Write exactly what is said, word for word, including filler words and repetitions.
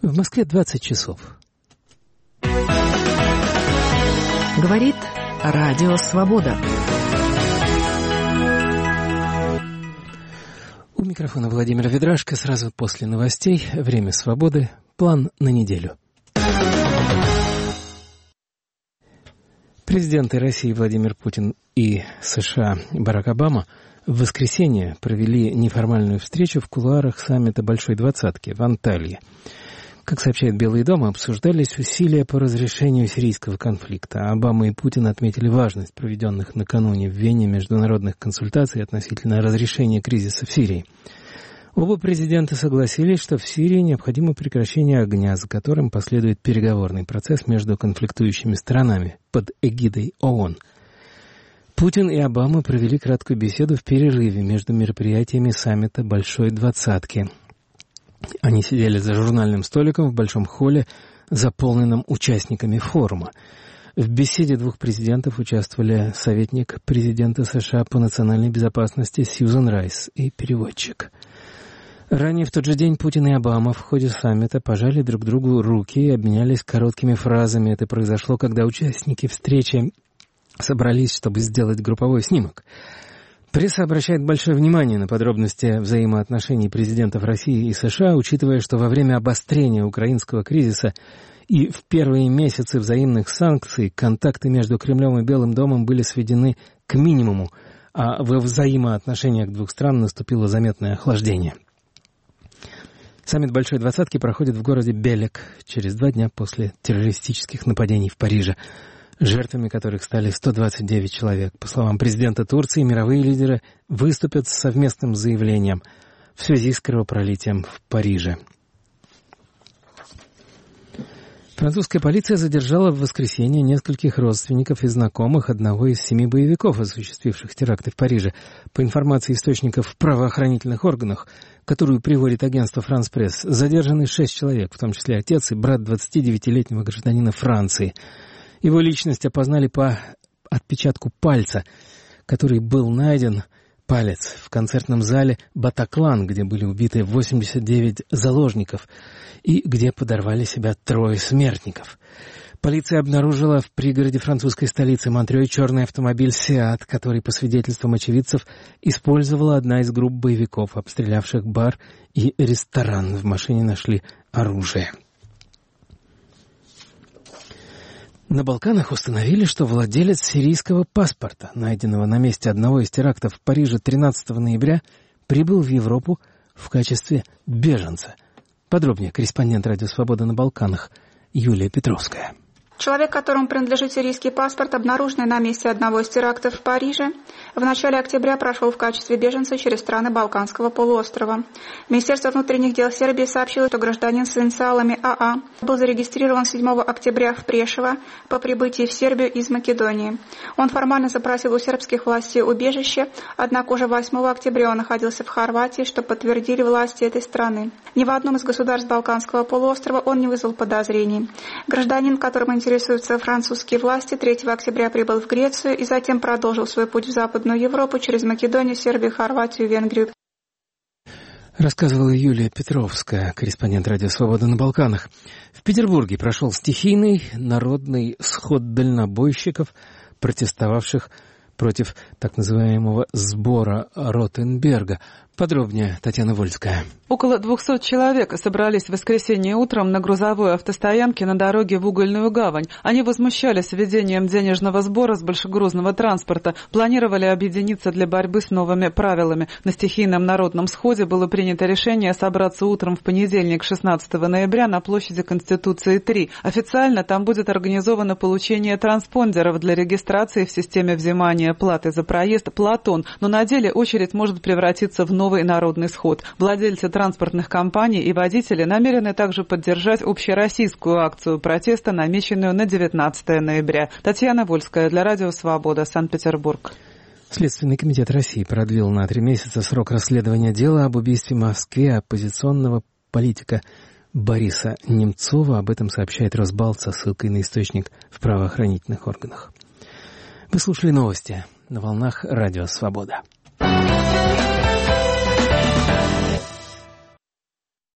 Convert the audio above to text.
В Москве двадцать часов. Говорит Радио Свобода. У микрофона Владимир Ведрашко. Сразу после новостей. Время свободы. План на неделю. Президенты России Владимир Путин и США Барак Обама в воскресенье провели неформальную встречу в кулуарах саммита Большой Двадцатки в Анталье. Как сообщает Белый дом, обсуждались усилия по разрешению сирийского конфликта. Обама и Путин отметили важность проведенных накануне в Вене международных консультаций относительно разрешения кризиса в Сирии. Оба президента согласились, что в Сирии необходимо прекращение огня, за которым последует переговорный процесс между конфликтующими сторонами под эгидой ООН. Путин и Обама провели краткую беседу в перерыве между мероприятиями саммита Большой Двадцатки. Они сидели за журнальным столиком в большом холле, заполненном участниками форума. В беседе двух президентов участвовали советник президента США по национальной безопасности Сьюзан Райс и переводчик. Ранее в тот же день Путин и Обама в ходе саммита пожали друг другу руки и обменялись короткими фразами. Это произошло, когда участники встречи собрались, чтобы сделать групповой снимок. Пресса обращает большое внимание на подробности взаимоотношений президентов России и США, учитывая, что во время обострения украинского кризиса и в первые месяцы взаимных санкций контакты между Кремлем и Белым домом были сведены к минимуму, а во взаимоотношениях двух стран наступило заметное охлаждение. Саммит Большой Двадцатки проходит в городе Белек через два дня после террористических нападений в Париже, жертвами которых стали сто двадцать девять человек. По словам президента Турции, мировые лидеры выступят с совместным заявлением в связи с кровопролитием в Париже. Французская полиция задержала в воскресенье нескольких родственников и знакомых одного из семи боевиков, осуществивших теракты в Париже. По информации источников в правоохранительных органах, которую приводит агентство «Франс Пресс», задержаны шесть человек, в том числе отец и брат двадцатидевятилетнего гражданина Франции. Его личность опознали по отпечатку пальца, который был найден, палец, в концертном зале «Батаклан», где были убиты восемьдесят девять заложников и где подорвали себя трое смертников. Полиция обнаружила в пригороде французской столицы Монтрё черный автомобиль «Сиат», который, по свидетельствам очевидцев, использовала одна из групп боевиков, обстрелявших бар и ресторан. В машине нашли оружие. На Балканах установили, что владелец сирийского паспорта, найденного на месте одного из терактов в Париже тринадцатого ноября, прибыл в Европу в качестве беженца. Подробнее корреспондент «Радио Свобода» на Балканах Юлия Петровская. Человек, которому принадлежит сирийский паспорт, обнаруженный на месте одного из терактов в Париже, в начале октября прошел в качестве беженца через страны Балканского полуострова. Министерство внутренних дел Сербии сообщило, что гражданин с инициалами АА был зарегистрирован седьмого октября в Прешево по прибытии в Сербию из Македонии. Он формально запросил у сербских властей убежище, однако уже восьмого октября он находился в Хорватии, что подтвердили власти этой страны. Ни в одном из государств Балканского полуострова он не вызвал подозрений. Гражданин, которым интересуются французские власти, третьего октября прибыл в Грецию и затем продолжил свой путь в Западную Европу через Македонию, Сербию, Хорватию, Венгрию. Рассказывала Юлия Петровская, корреспондент «Радио Свобода» на Балканах. В Петербурге прошел стихийный народный сход дальнобойщиков, протестовавших против так называемого сбора Ротенберга. Подробнее Татьяна Вольская. Около двухсот человек собрались в воскресенье утром на грузовой автостоянке на дороге в Угольную гавань. Они возмущались введением денежного сбора с большегрузного транспорта, планировали объединиться для борьбы с новыми правилами. На стихийном народном сходе было принято решение собраться утром в понедельник, шестнадцатого ноября, на площади Конституции три. Официально там будет организовано получение транспондеров для регистрации в системе взимания платы за проезд «Платон», но на деле очередь может превратиться в новый новый народный сход. Владельцы транспортных компаний и водители намерены также поддержать общероссийскую акцию протеста, намеченную на девятнадцатого ноября. Татьяна Вольская для Радио Свобода, Санкт-Петербург. Следственный комитет России продлил на три месяца срок расследования дела об убийстве в Москве оппозиционного политика Бориса Немцова. Об этом сообщает Росбалт со ссылкой на источник в правоохранительных органах. Вы слушали новости на волнах Радио Свобода.